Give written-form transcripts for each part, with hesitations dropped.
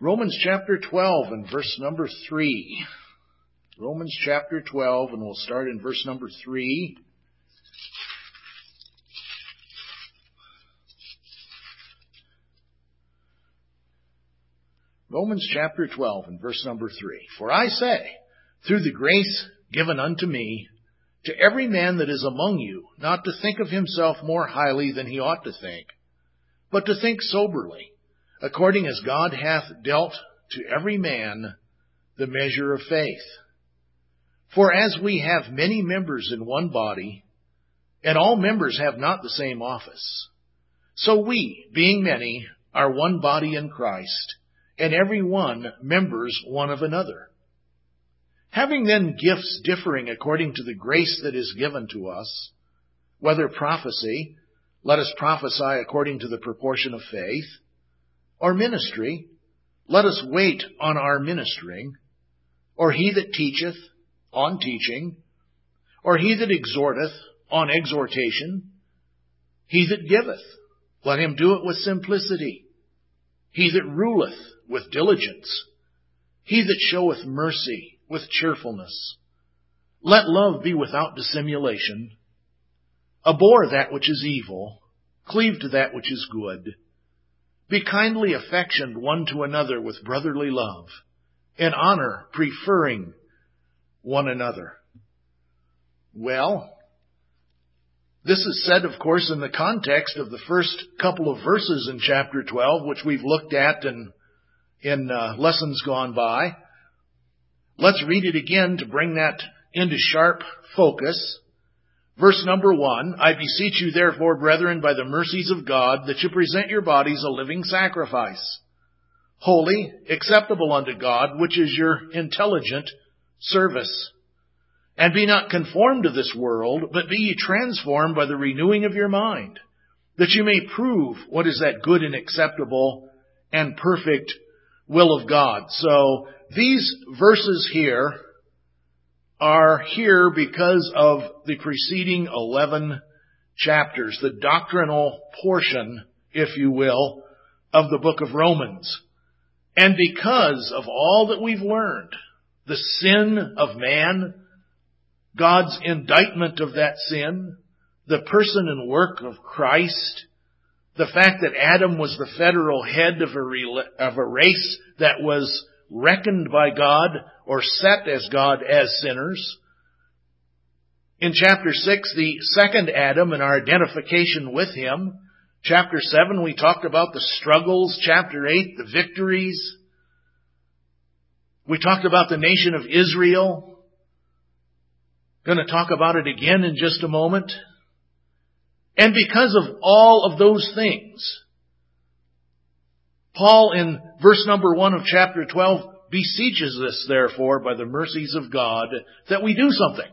Romans chapter 12 and verse number 3. Romans chapter 12, and we'll start in verse number 3. Romans chapter 12 and verse number 3. For I say, through the grace given unto me, to every man that is among you, not to think of himself more highly than he ought to think, but to think soberly, according as God hath dealt to every man the measure of faith. For as we have many members in one body, and all members have not the same office, so we, being many, are one body in Christ, and every one members one of another. Having then gifts differing according to the grace that is given to us, whether prophecy, let us prophesy according to the proportion of faith, or ministry, let us wait on our ministering, or he that teacheth, on teaching, or he that exhorteth, on exhortation, he that giveth, let him do it with simplicity, he that ruleth, with diligence, he that showeth mercy, with cheerfulness. Let love be without dissimulation. Abhor that which is evil, cleave to that which is good. Be kindly affectioned one to another with brotherly love, in honor preferring one another. Well, this is said, of course, in the context of the first couple of verses in chapter 12, which we've looked at in lessons gone by. Let's read it again to bring that into sharp focus. Verse number 1, I beseech you therefore, brethren, by the mercies of God, that you present your bodies a living sacrifice, holy, acceptable unto God, which is your intelligent service. And be not conformed to this world, but be ye transformed by the renewing of your mind, that you may prove what is that good and acceptable and perfect will of God. So these verses here are here because of the preceding 11 chapters, the doctrinal portion, if you will, of the book of Romans. And because of all that we've learned, the sin of man, God's indictment of that sin, the person and work of Christ, the fact that Adam was the federal head of a race that was reckoned by God or set as God as sinners. In chapter 6, the second Adam and our identification with him. Chapter 7, we talked about the struggles. Chapter 8, the victories. We talked about the nation of Israel. Going to talk about it again in just a moment. And because of all of those things, Paul in verse number 1 of chapter 12 beseeches us, therefore, by the mercies of God, that we do something.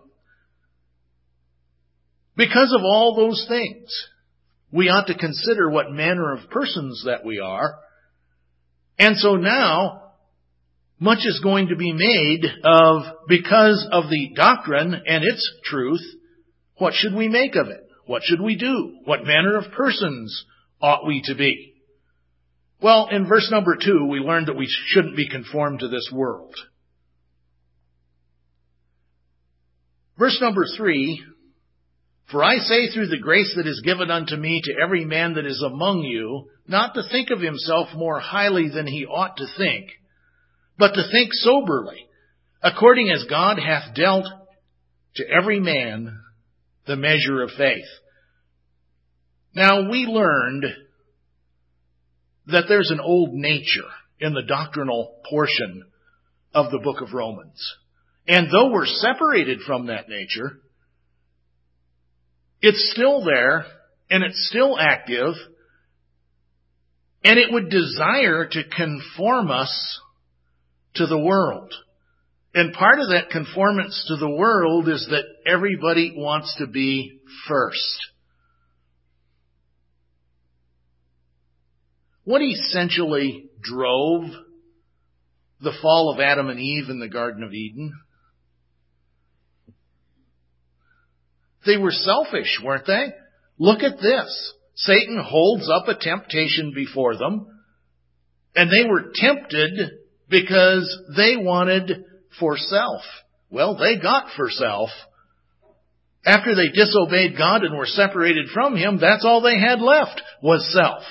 Because of all those things, we ought to consider what manner of persons that we are. And so now, much is going to be made of, because of the doctrine and its truth, what should we make of it? What should we do? What manner of persons ought we to be? Well, in verse number 2, we learned that we shouldn't be conformed to this world. Verse number 3, for I say through the grace that is given unto me to every man that is among you, not to think of himself more highly than he ought to think, but to think soberly, according as God hath dealt to every man the measure of faith. Now, we learned that there's an old nature in the doctrinal portion of the book of Romans. And though we're separated from that nature, it's still there, and it's still active, and it would desire to conform us to the world. And part of that conformance to the world is that everybody wants to be first. What essentially drove the fall of Adam and Eve in the Garden of Eden? They were selfish, weren't they? Look at this. Satan holds up a temptation before them. And they were tempted because they wanted for self. Well, they got for self. After they disobeyed God and were separated from Him, that's all they had left was self.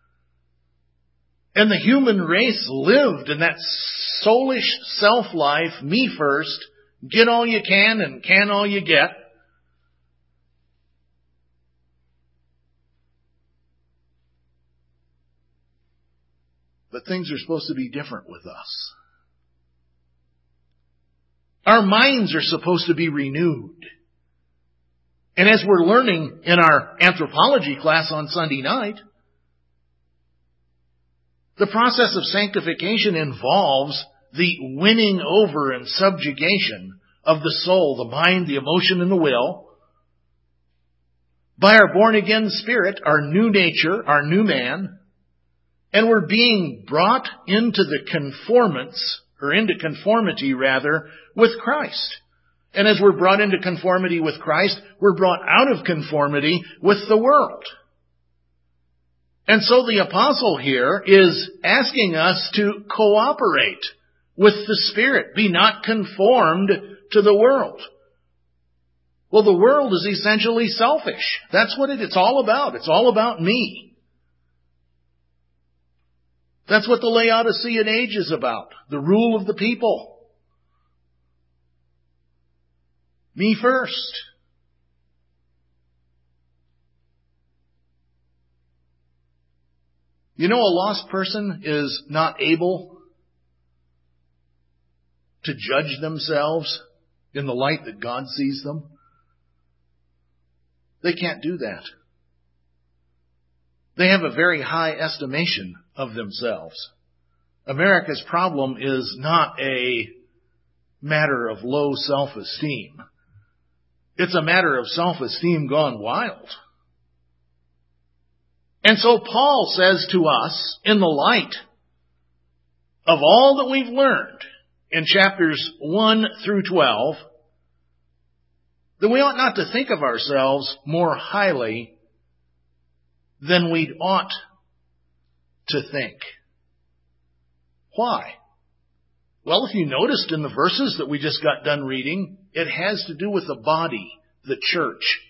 And the human race lived in that soulish self-life, me first, get all you can and can all you get. But things are supposed to be different with us. Our minds are supposed to be renewed. And as we're learning in our anthropology class on Sunday night, the process of sanctification involves the winning over and subjugation of the soul, the mind, the emotion, and the will by our born-again spirit, our new nature, our new man, and we're being brought into the conformity with Christ. And as we're brought into conformity with Christ, we're brought out of conformity with the world. And so the apostle here is asking us to cooperate with the Spirit. Be not conformed to the world. Well, the world is essentially selfish. That's what it's all about. It's all about me. That's what the Laodicean age is about. The rule of the people. Me first. You know, a lost person is not able to judge themselves in the light that God sees them. They can't do that. They have a very high estimation of themselves. America's problem is not a matter of low self-esteem. It's a matter of self-esteem gone wild. And so Paul says to us, in the light of all that we've learned in chapters 1 through 12, that we ought not to think of ourselves more highly than we ought to think. Why? Well, if you noticed in the verses that we just got done reading, it has to do with the body, the church.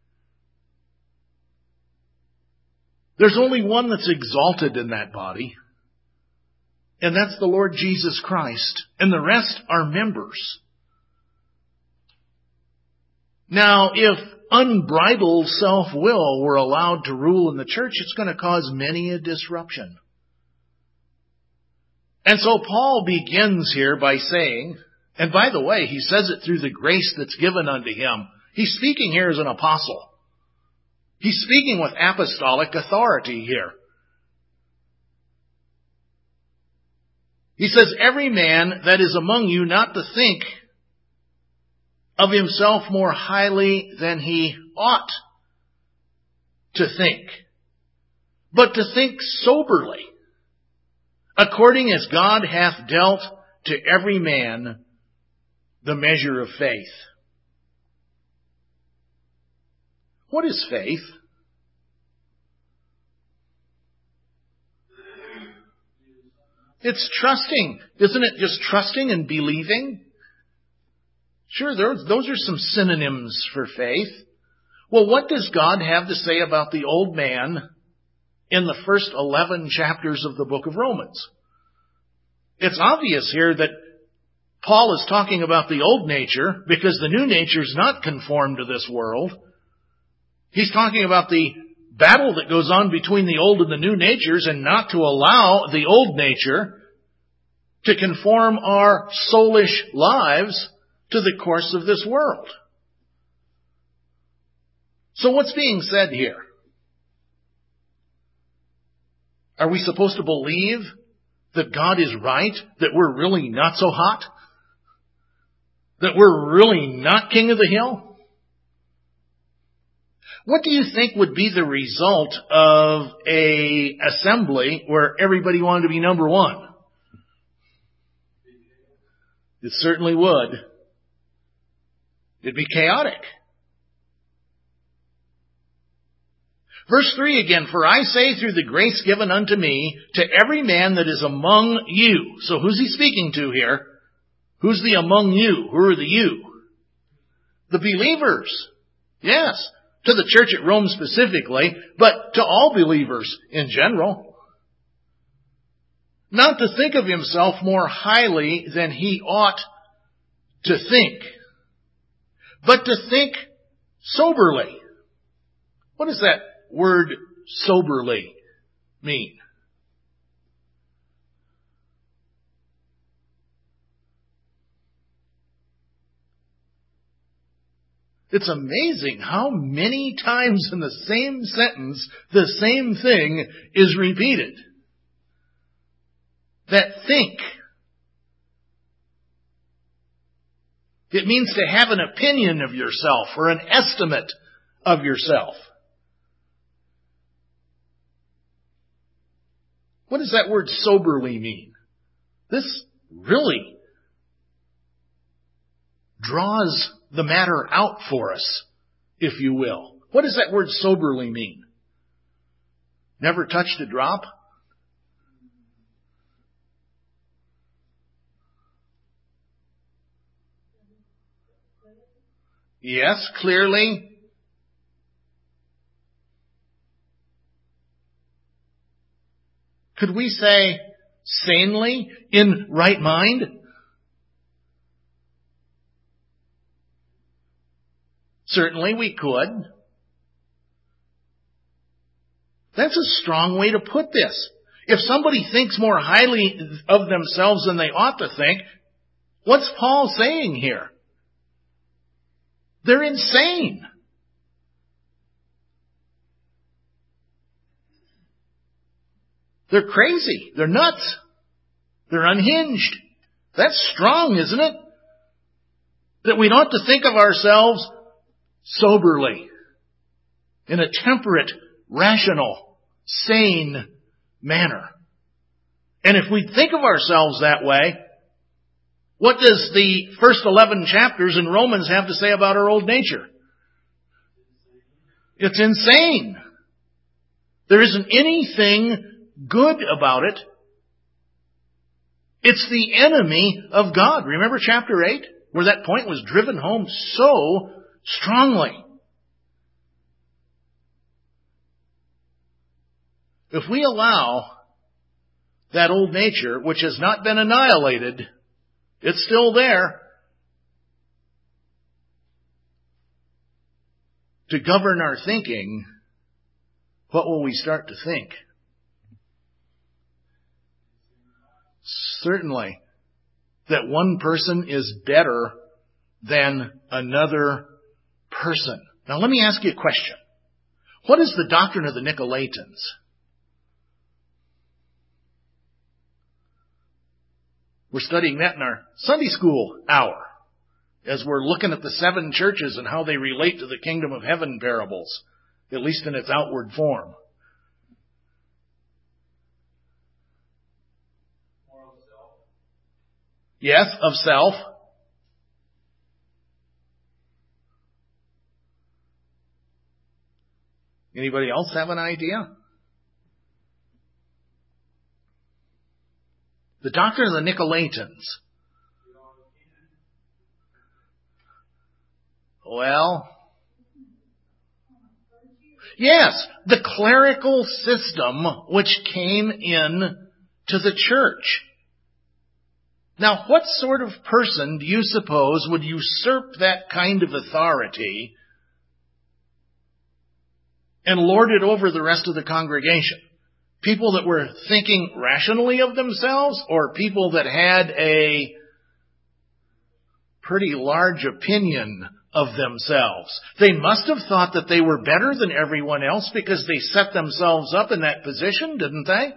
There's only one that's exalted in that body, and that's the Lord Jesus Christ, and the rest are members. Now, if unbridled self-will were allowed to rule in the church, it's going to cause many a disruption. And so Paul begins here by saying, and by the way, he says it through the grace that's given unto him. He's speaking here as an apostle. He's speaking with apostolic authority here. He says, every man that is among you not to think of himself more highly than he ought to think, but to think soberly, according as God hath dealt to every man the measure of faith. What is faith? It's trusting. Isn't it just trusting and believing? Sure, those are some synonyms for faith. Well, what does God have to say about the old man in the first 11 chapters of the book of Romans? It's obvious here that Paul is talking about the old nature because the new nature is not conformed to this world. He's talking about the battle that goes on between the old and the new natures and not to allow the old nature to conform our soulish lives to the course of this world. So what's being said here? Are we supposed to believe that God is right? That we're really not so hot? That we're really not king of the hill? What do you think would be the result of an assembly where everybody wanted to be number one? It certainly would. It'd be chaotic. Verse 3 again, for I say through the grace given unto me, to every man that is among you. So who's he speaking to here? Who's the among you? Who are the you? The believers. Yes. To the church at Rome specifically, but to all believers in general. Not to think of himself more highly than he ought to think, but to think soberly. What does that word soberly mean? It's amazing how many times in the same sentence the same thing is repeated. That think. It means to have an opinion of yourself or an estimate of yourself. What does that word soberly mean? This really draws the matter out for us, if you will. What does that word soberly mean? Never touched a drop? Yes, clearly. Could we say sanely, in right mind? Certainly we could. That's a strong way to put this. If somebody thinks more highly of themselves than they ought to think, what's Paul saying here? They're insane. They're crazy. They're nuts. They're unhinged. That's strong, isn't it? That we ought to think of ourselves soberly, in a temperate, rational, sane manner. And if we think of ourselves that way, what does the first 11 chapters in Romans have to say about our old nature? It's insane. There isn't anything good about it. It's the enemy of God. Remember chapter 8, where that point was driven home so strongly. If we allow that old nature, which has not been annihilated, it's still there, to govern our thinking, what will we start to think? Certainly, that one person is better than another person. Now let me ask you a question. What is the doctrine of the Nicolaitans? We're studying that in our Sunday school hour, as we're looking at the 7 churches and how they relate to the kingdom of heaven parables, at least in its outward form. Yes, of self. Anybody else have an idea? The doctrine of the Nicolaitans. Well, yes, the clerical system which came in to the church. Now, what sort of person do you suppose would usurp that kind of authority and lord it over the rest of the congregation? People that were thinking rationally of themselves, or people that had a pretty large opinion of themselves? They must have thought that they were better than everyone else because they set themselves up in that position, didn't they?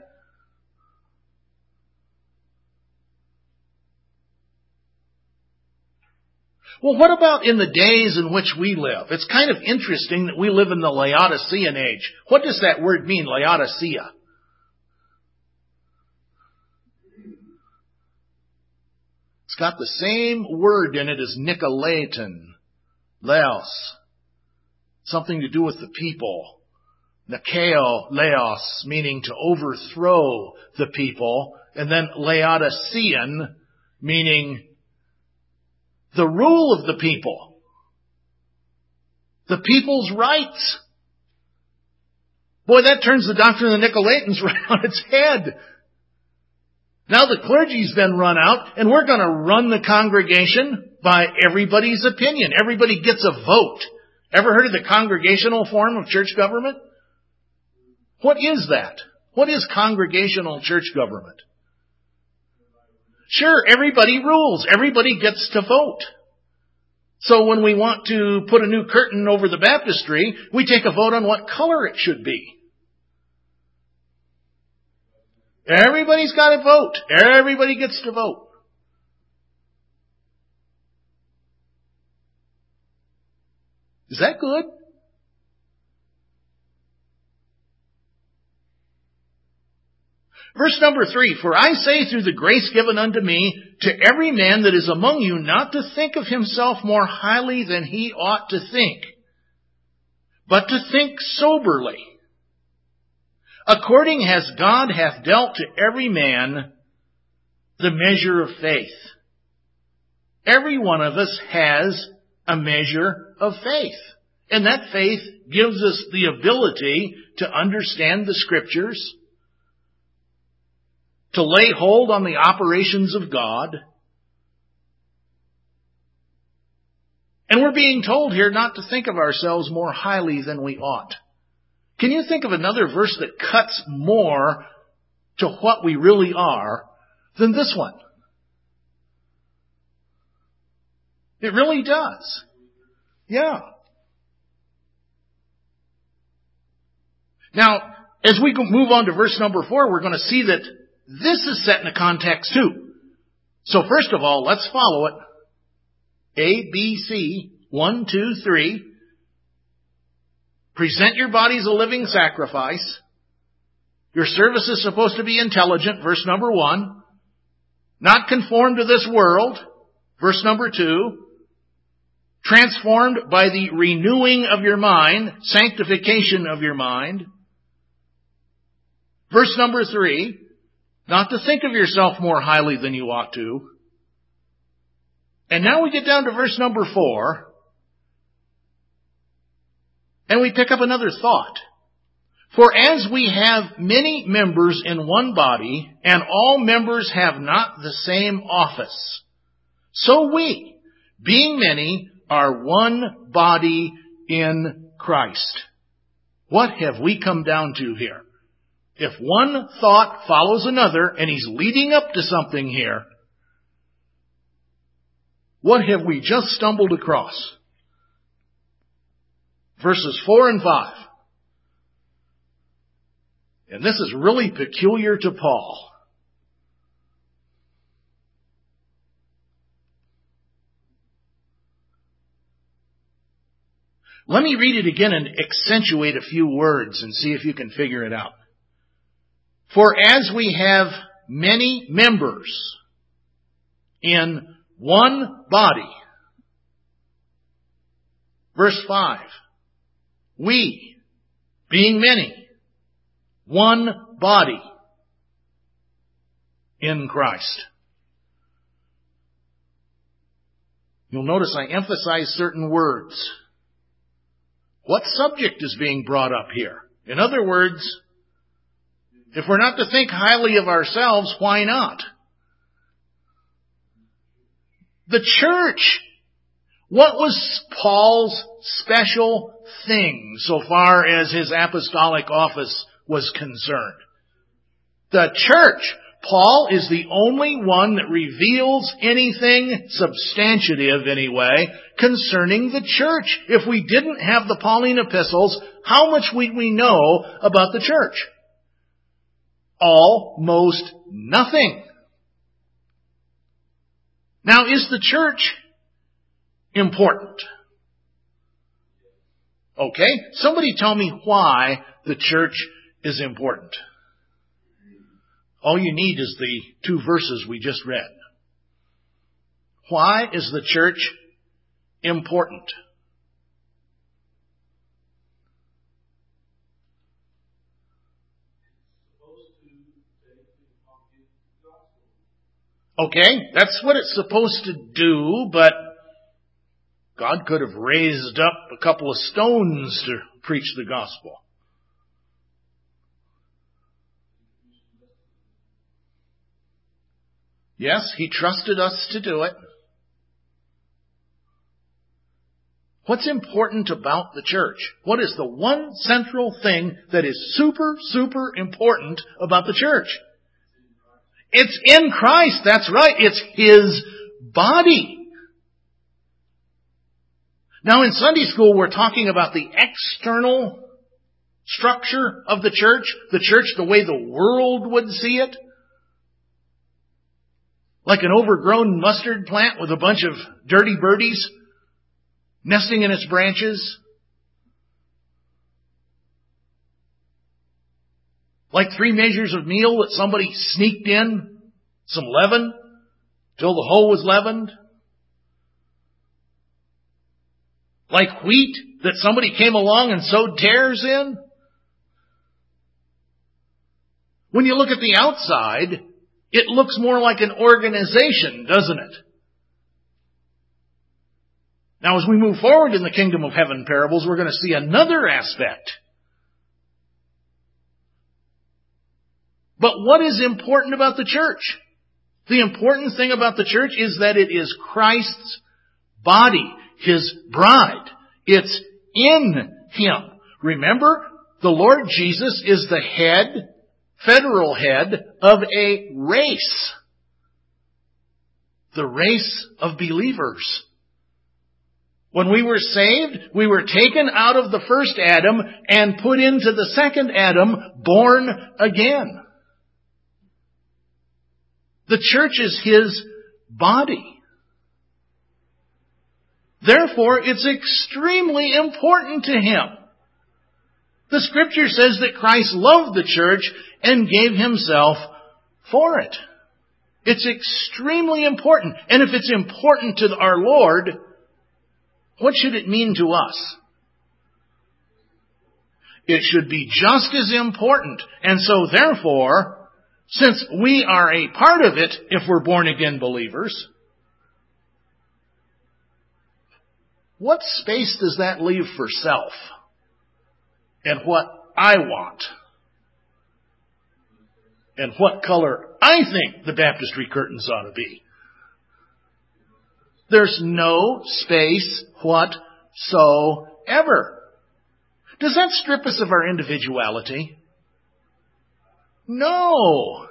Well, what about in the days in which we live? It's kind of interesting that we live in the Laodicean age. What does that word mean, Laodicea? It's got the same word in it as Nicolaitan, Laos. Something to do with the people. Nikao, laos, meaning to overthrow the people. And then Laodicean, meaning the rule of the people. The people's rights. Boy, that turns the doctrine of the Nicolaitans right on its head. Now the clergy's been run out, and we're going to run the congregation by everybody's opinion. Everybody gets a vote. Ever heard of the congregational form of church government? What is that? What is congregational church government? Sure, everybody rules. Everybody gets to vote. So when we want to put a new curtain over the baptistry, we take a vote on what color it should be. Everybody's got to vote. Everybody gets to vote. Is that good? Verse number 3, for I say through the grace given unto me, to every man that is among you, not to think of himself more highly than he ought to think, but to think soberly, according as God hath dealt to every man the measure of faith. Every one of us has a measure of faith. And that faith gives us the ability to understand the Scriptures, to lay hold on the operations of God. And we're being told here not to think of ourselves more highly than we ought. Can you think of another verse that cuts more to what we really are than this one? It really does. Yeah. Now, as we move on to verse number 4, we're going to see that this is set in a context too. So first of all, let's follow it. A, B, C, 1, 2, 3. Present your bodies a living sacrifice. Your service is supposed to be intelligent, verse number 1. Not conformed to this world, verse number 2. Transformed by the renewing of your mind, sanctification of your mind. Verse number 3. Not to think of yourself more highly than you ought to. And now we get down to verse number 4. And we pick up another thought. For as we have many members in one body, and all members have not the same office, so we, being many, are one body in Christ. What have we come down to here? If one thought follows another, and he's leading up to something here, what have we just stumbled across? Verses 4 and 5. And this is really peculiar to Paul. Let me read it again and accentuate a few words and see if you can figure it out. For as we have many members in one body. Verse 5. We, being many, one body in Christ. You'll notice I emphasize certain words. What subject is being brought up here? In other words, if we're not to think highly of ourselves, why not? The church. What was Paul's special thing so far as his apostolic office was concerned? The church. Paul is the only one that reveals anything substantive anyway concerning the church. If we didn't have the Pauline epistles, how much would we know about the church? Almost nothing. Now, is the church important? Okay, somebody tell me why the church is important. All you need is the 2 verses we just read. Why is the church important? Okay, that's what it's supposed to do, but God could have raised up a couple of stones to preach the gospel. Yes, He trusted us to do it. What's important about the church? What is the one central thing that is super, super important about the church? It's in Christ, that's right. It's His body. Now in Sunday school we're talking about the external structure of the church the way the world would see it. Like an overgrown mustard plant with a bunch of dirty birdies nesting in its branches. Like 3 measures of meal that somebody sneaked in, some leaven, till the whole was leavened. Like wheat that somebody came along and sowed tares in. When you look at the outside, it looks more like an organization, doesn't it? Now, as we move forward in the Kingdom of Heaven parables, we're going to see another aspect. But what is important about the church? The important thing about the church is that it is Christ's body, His bride. It's in Him. Remember, the Lord Jesus is the head, federal head, of a race. The race of believers. When we were saved, we were taken out of the first Adam and put into the second Adam, born again. The church is His body. Therefore, it's extremely important to Him. The Scripture says that Christ loved the church and gave Himself for it. It's extremely important. And if it's important to our Lord, what should it mean to us? It should be just as important. And so therefore, since we are a part of it if we're born again believers, what space does that leave for self? And what I want? And what color I think the baptistry curtains ought to be? There's no space whatsoever. Does that strip us of our individuality? No.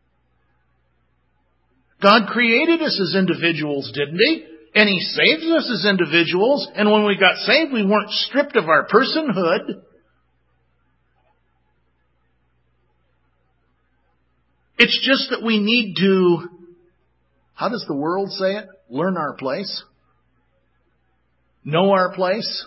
God created us as individuals, didn't He? And He saved us as individuals. And when we got saved, we weren't stripped of our personhood. It's just that we need to, how does the world say it? Learn our place. Know our place.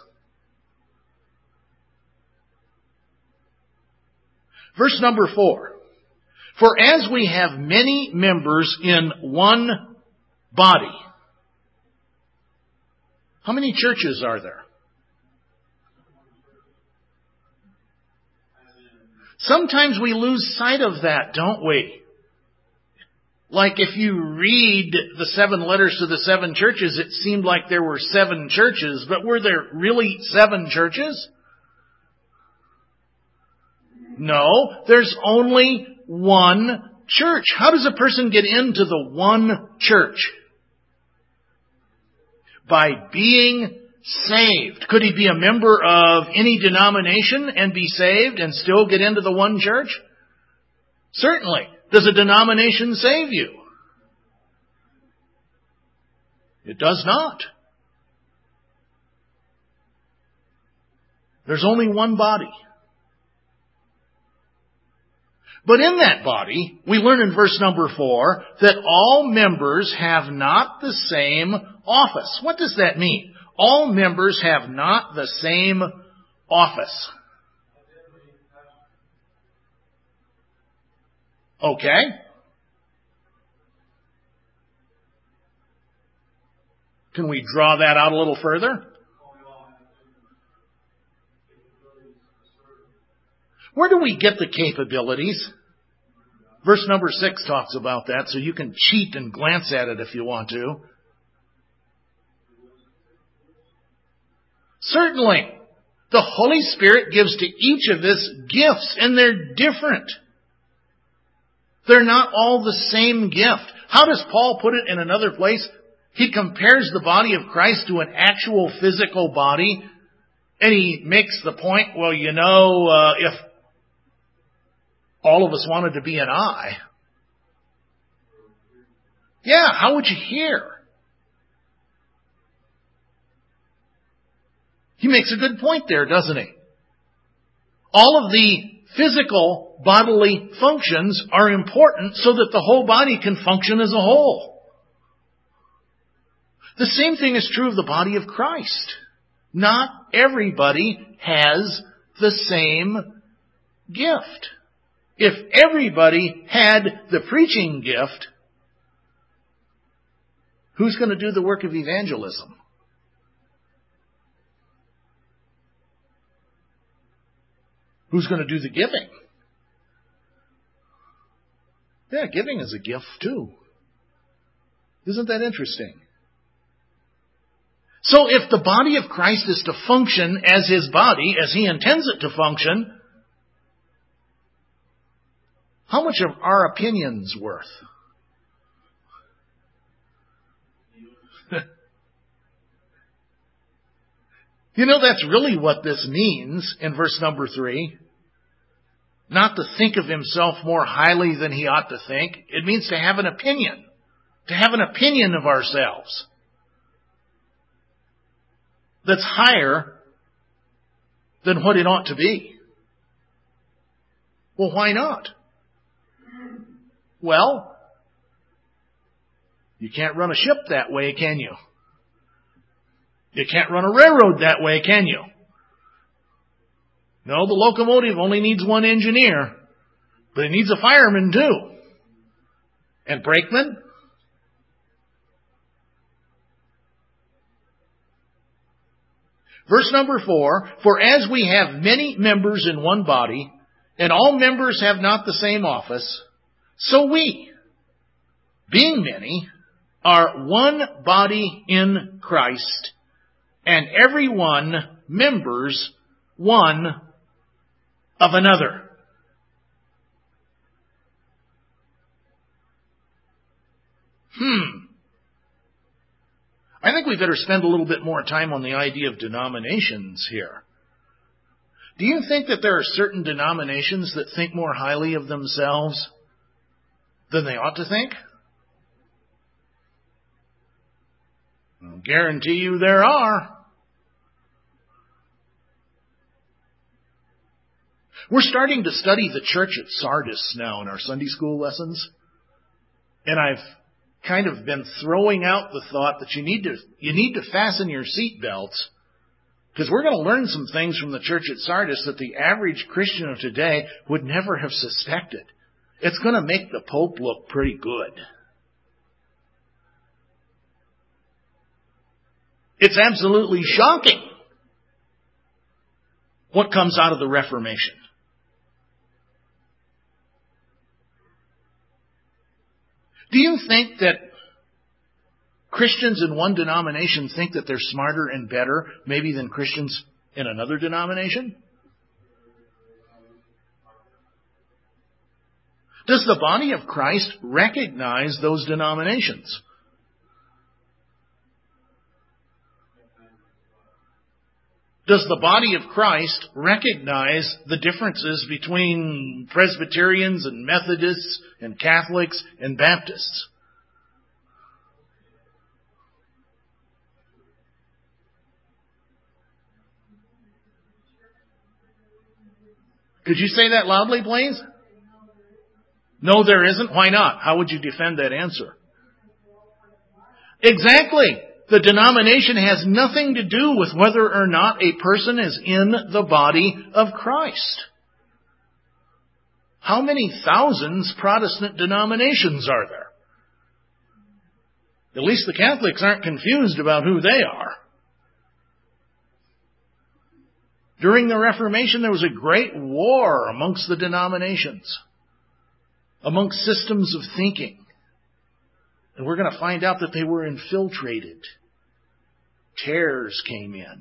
Verse number 4. For as we have many members in one body. How many churches are there? Sometimes we lose sight of that, don't we? Like if you read the 7 letters to the 7 churches, it seemed like there were 7 churches, but were there really 7 churches? No, there's only one church. How does a person get into the one church? By being saved. Could he be a member of any denomination and be saved and still get into the one church? Certainly. Does a denomination save you? It does not. There's only one body. But in that body, we learn in verse number 4 that all members have not the same office. What does that mean? All members have not the same office. Okay. Can we draw that out a little further? Where do we get the capabilities? Verse number 6 talks about that, so you can cheat and glance at it if you want to. Certainly, the Holy Spirit gives to each of us gifts, and they're different. They're not all the same gift. How does Paul put it in another place? He compares the body of Christ to an actual physical body, and he makes the point, well, if all of us wanted to be an eye, how would you hear? He makes a good point there, doesn't he? All of the physical bodily functions are important so that the whole body can function as a whole. The same thing is true of the body of Christ. Not everybody has the same gift. If everybody had the preaching gift, who's going to do the work of evangelism? Who's going to do the giving? Yeah, giving is a gift too. Isn't that interesting? So if the body of Christ is to function as His body, as He intends it to function, how much are our opinions worth? That's really what this means in verse number 3. Not to think of himself more highly than he ought to think. It means to have an opinion. To have an opinion of ourselves that's higher than what it ought to be. Well, why not? Well, you can't run a ship that way, can you? You can't run a railroad that way, can you? No, the locomotive only needs one engineer, but it needs a fireman too. And brakeman? Verse number 4, for as we have many members in one body, and all members have not the same office, so we, being many, are one body in Christ, and every one members one of another. I think we better spend a little bit more time on the idea of denominations here. Do you think that there are certain denominations that think more highly of themselves than they ought to think? I'll guarantee you there are. We're starting to study the church at Sardis now in our Sunday school lessons. And I've kind of been throwing out the thought that you need to fasten your seat belts, because we're going to learn some things from the church at Sardis that the average Christian of today would never have suspected. It's going to make the Pope look pretty good. It's absolutely shocking what comes out of the Reformation. Do you think that Christians in one denomination think that they're smarter and better maybe than Christians in another denomination? Does the body of Christ recognize those denominations? Does the body of Christ recognize the differences between Presbyterians and Methodists and Catholics and Baptists? Could you say that loudly, please? No, there isn't. Why not? How would you defend that answer? Exactly. The denomination has nothing to do with whether or not a person is in the body of Christ. How many thousands Protestant denominations are there? At least the Catholics aren't confused about who they are. During the Reformation, there was a great war amongst the denominations. amongst systems of thinking. And we're going to find out that they were infiltrated. Tares came in.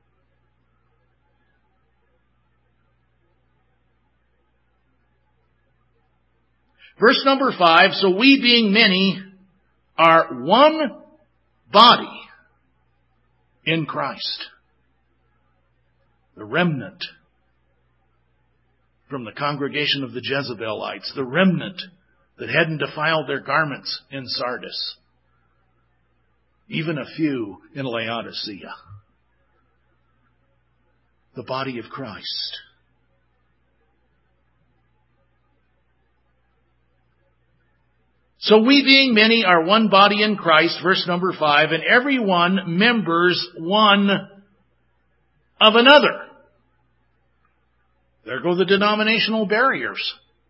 Verse number 5, so we being many are one body in Christ. The remnant from the congregation of the Jezebelites, the remnant that hadn't defiled their garments in Sardis, even a few in Laodicea. The body of Christ. So we being many are one body in Christ, verse number 5, and every one members one of another. There go the denominational barriers.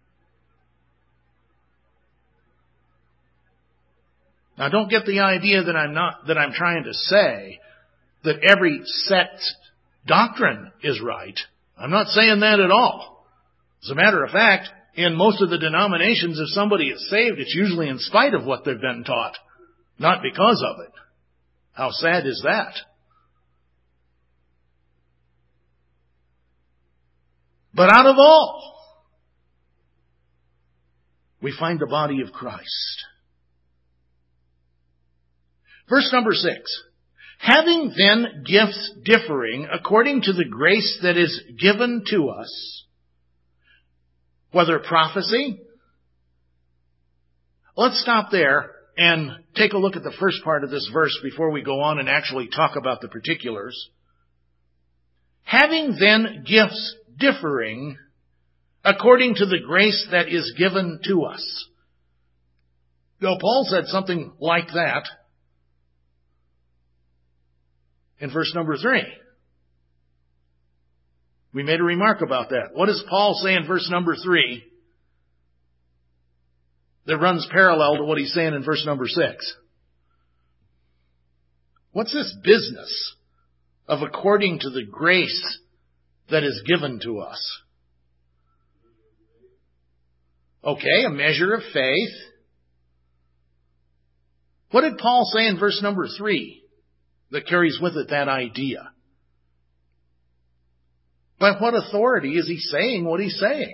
Now don't get the idea that I'm trying to say that every sect's doctrine is right. I'm not saying that at all. As a matter of fact, in most of the denominations, if somebody is saved, it's usually in spite of what they've been taught, not because of it. How sad is that? But out of all, we find the body of Christ. Verse number 6. Having then gifts differing according to the grace that is given to us, whether prophecy. Let's stop there and take a look at the first part of this verse before we go on and actually talk about the particulars. Having then gifts differing according to the grace that is given to us. Now, Paul said something like that in verse number 3. We made a remark about that. What does Paul say in verse number 3 that runs parallel to what he's saying in verse number 6? What's this business of according to the grace that is given to us? Okay, a measure of faith. What did Paul say in verse number 3 that carries with it that idea? By what authority is he saying what he's saying?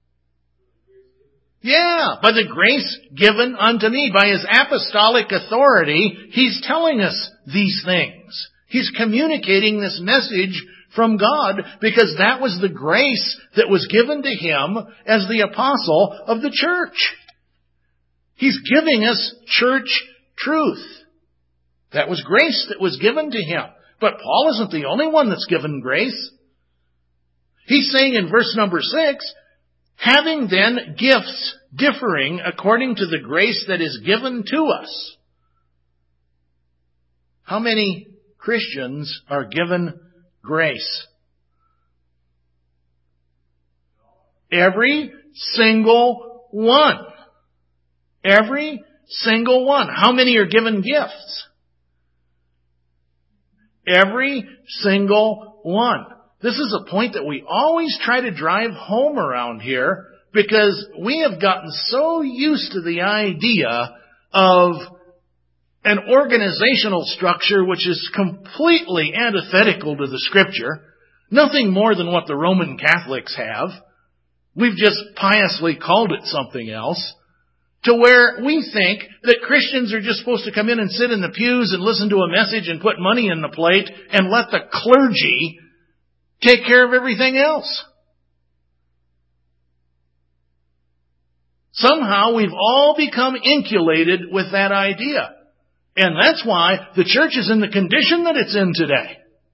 Yeah, by the grace given unto me. By his apostolic authority, he's telling us these things. He's communicating this message from God because that was the grace that was given to him as the apostle of the church. He's giving us church truth. That was grace that was given to him. But Paul isn't the only one that's given grace. He's saying in verse number 6, having then gifts differing according to the grace that is given to us. How many Christians are given grace? Every single one. Every single one. How many are given gifts? Every single one. This is a point that we always try to drive home around here because we have gotten so used to the idea of an organizational structure which is completely antithetical to the Scripture, nothing more than what the Roman Catholics have. We've just piously called it something else, to where we think that Christians are just supposed to come in and sit in the pews and listen to a message and put money in the plate and let the clergy take care of everything else. Somehow we've all become insulated with that idea. And that's why the church is in the condition that it's in today.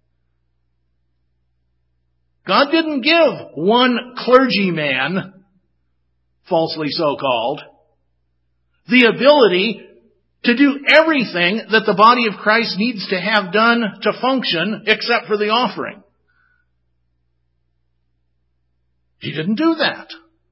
God didn't give one clergyman, falsely so-called, the ability to do everything that the body of Christ needs to have done to function except for the offering. He didn't do that.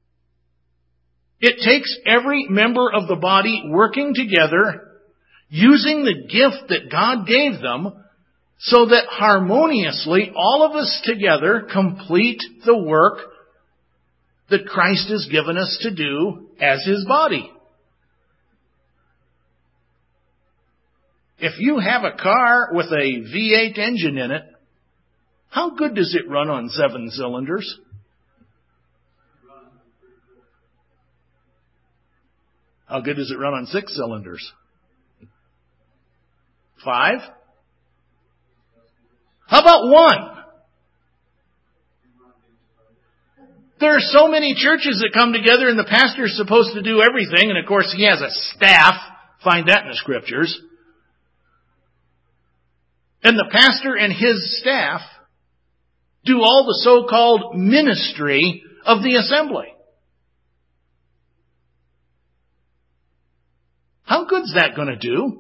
It takes every member of the body working together, using the gift that God gave them, so that harmoniously all of us together complete the work that Christ has given us to do as His body. If you have a car with a V8 engine in it, how good does it run on 7 cylinders? How good does it run on 6 cylinders? 5? How about 1? There are so many churches that come together and the pastor's supposed to do everything, and of course he has a staff. Find that in the Scriptures. And the pastor and his staff do all the so-called ministry of the assembly. How good's that going to do?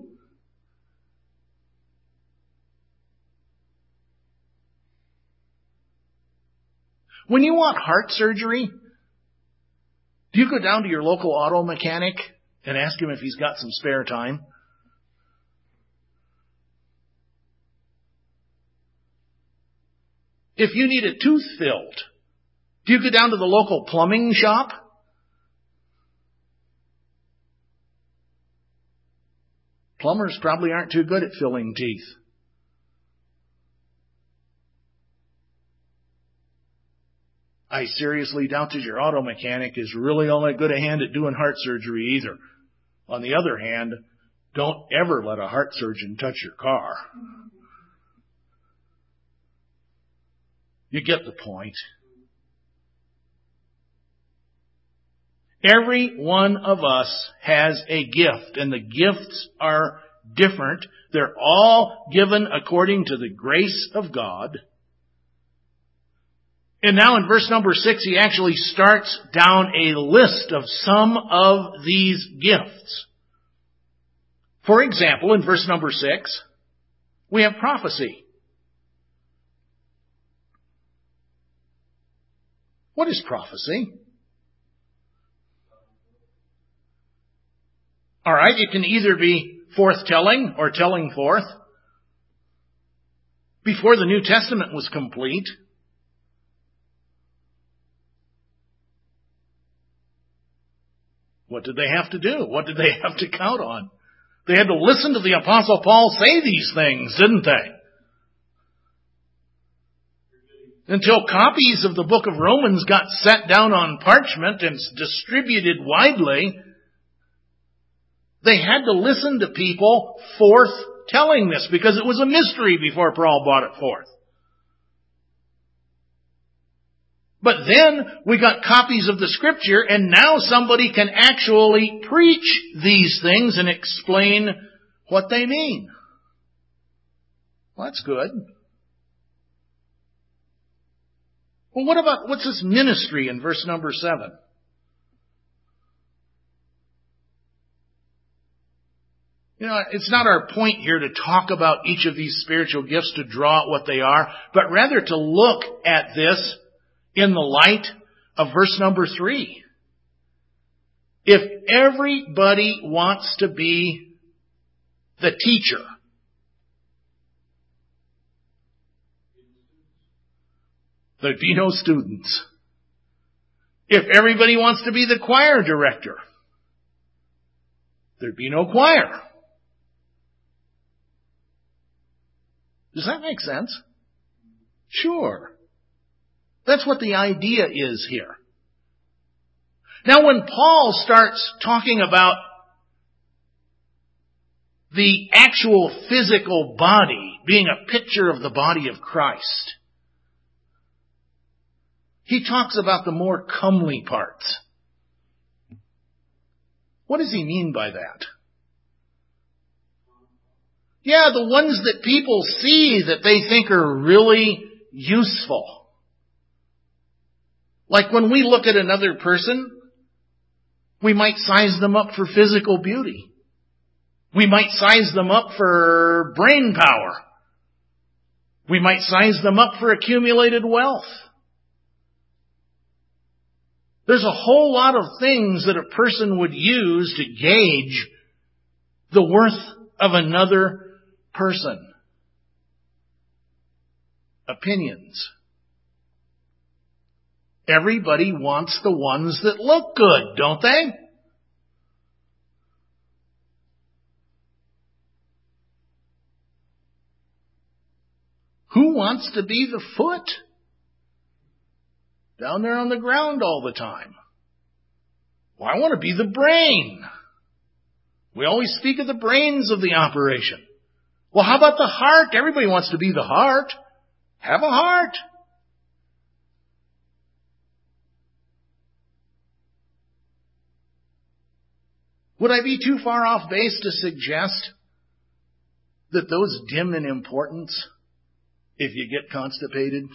When you want heart surgery, do you go down to your local auto mechanic and ask him if he's got some spare time? If you need a tooth filled, do you go down to the local plumbing shop? Plumbers probably aren't too good at filling teeth. I seriously doubt that your auto mechanic is really all that good a hand at doing heart surgery either. On the other hand, don't ever let a heart surgeon touch your car. You get the point. Every one of us has a gift, and the gifts are different. They're all given according to the grace of God. And now in verse number 6, he actually starts down a list of some of these gifts. For example, in verse number 6, we have prophecy. What is prophecy? All right, it can either be forth-telling or telling forth. Before the New Testament was complete, what did they have to do? What did they have to count on? They had to listen to the Apostle Paul say these things, didn't they? Until copies of the book of Romans got set down on parchment and distributed widely, they had to listen to people forth telling this because it was a mystery before Paul brought it forth. But then we got copies of the Scripture, and now somebody can actually preach these things and explain what they mean. Well, that's good. Well, what's this ministry in verse number 7? You know, it's not our point here to talk about each of these spiritual gifts to draw out what they are, but rather to look at this in the light of verse number 3. If everybody wants to be the teacher, there'd be no students. If everybody wants to be the choir director, there'd be no choir. Does that make sense? Sure. That's what the idea is here. Now, when Paul starts talking about the actual physical body being a picture of the body of Christ, he talks about the more comely parts. What does he mean by that? Yeah, the ones that people see that they think are really useful. Like when we look at another person, we might size them up for physical beauty. We might size them up for brain power. We might size them up for accumulated wealth. There's a whole lot of things that a person would use to gauge the worth of another person. Opinions. Everybody wants the ones that look good, don't they? Who wants to be the foot? Down there on the ground all the time. Well, I want to be the brain. We always speak of the brains of the operation. Well, how about the heart? Everybody wants to be the heart. Have a heart. Would I be too far off base to suggest that those dim in importance if you get constipated?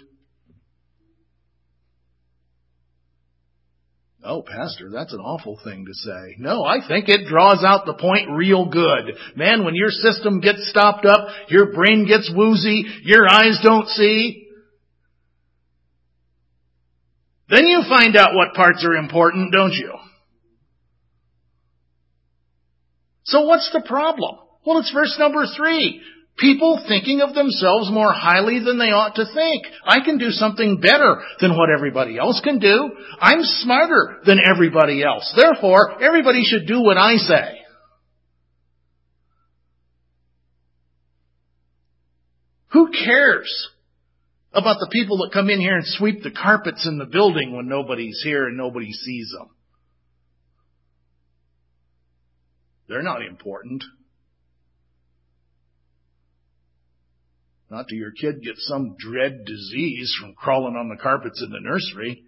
Oh, Pastor, that's an awful thing to say. No, I think it draws out the point real good. Man, when your system gets stopped up, your brain gets woozy, your eyes don't see, then you find out what parts are important, don't you? So what's the problem? Well, it's verse number 3. People thinking of themselves more highly than they ought to think. I can do something better than what everybody else can do. I'm smarter than everybody else. Therefore, everybody should do what I say. Who cares about the people that come in here and sweep the carpets in the building when nobody's here and nobody sees them? They're not important. Not till your kid gets some dread disease from crawling on the carpets in the nursery.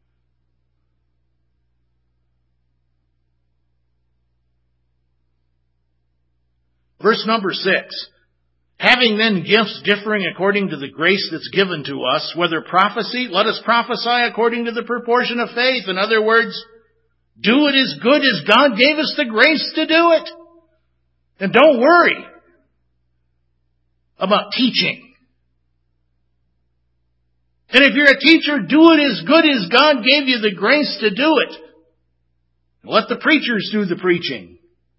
Verse number 6. Having then gifts differing according to the grace that's given to us, whether prophecy, let us prophesy according to the proportion of faith. In other words, do it as good as God gave us the grace to do it. And don't worry about teaching. And if you're a teacher, do it as good as God gave you the grace to do it. Let the preachers do the preaching.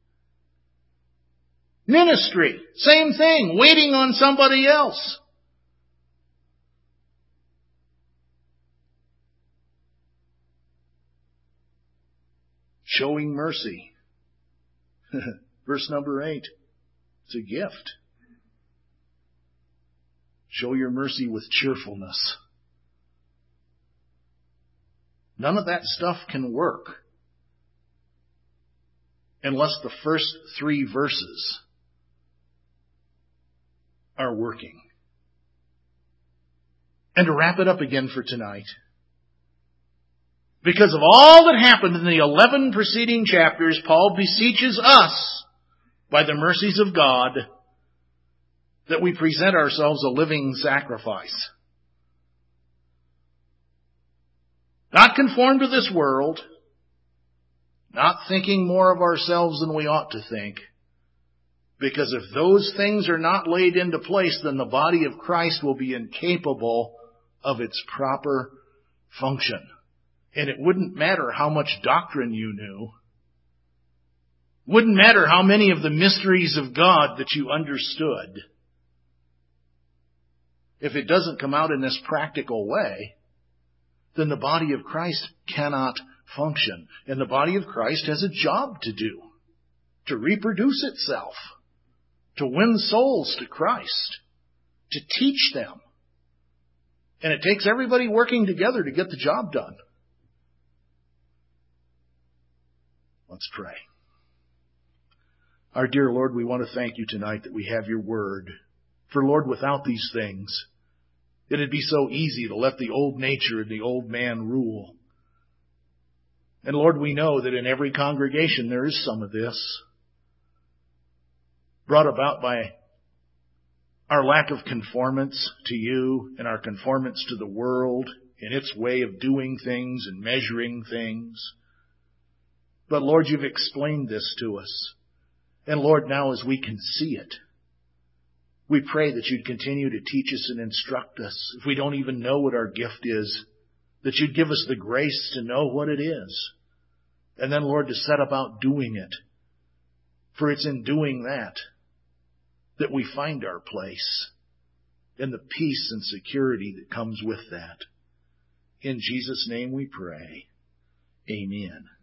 Ministry, same thing, waiting on somebody else. Showing mercy. Verse number 8. It's a gift. Show your mercy with cheerfulness. None of that stuff can work unless the first 3 verses are working. And to wrap it up again for tonight, because of all that happened in the 11 preceding chapters, Paul beseeches us, by the mercies of God, that we present ourselves a living sacrifice. Not conformed to this world, not thinking more of ourselves than we ought to think, because if those things are not laid into place, then the body of Christ will be incapable of its proper function. And it wouldn't matter how much doctrine you knew. Wouldn't matter how many of the mysteries of God that you understood. If it doesn't come out in this practical way, then the body of Christ cannot function. And the body of Christ has a job to do, to reproduce itself, to win souls to Christ, to teach them. And it takes everybody working together to get the job done. Let's pray. Our dear Lord, we want to thank you tonight that we have your word. For Lord, without these things, it'd be so easy to let the old nature and the old man rule. And Lord, we know that in every congregation there is some of this, brought about by our lack of conformance to you and our conformance to the world in its way of doing things and measuring things. But Lord, you've explained this to us. And Lord, now as we can see it, we pray that you'd continue to teach us and instruct us. If we don't even know what our gift is, that you'd give us the grace to know what it is. And then, Lord, to set about doing it. For it's in doing that that we find our place and the peace and security that comes with that. In Jesus' name we pray. Amen.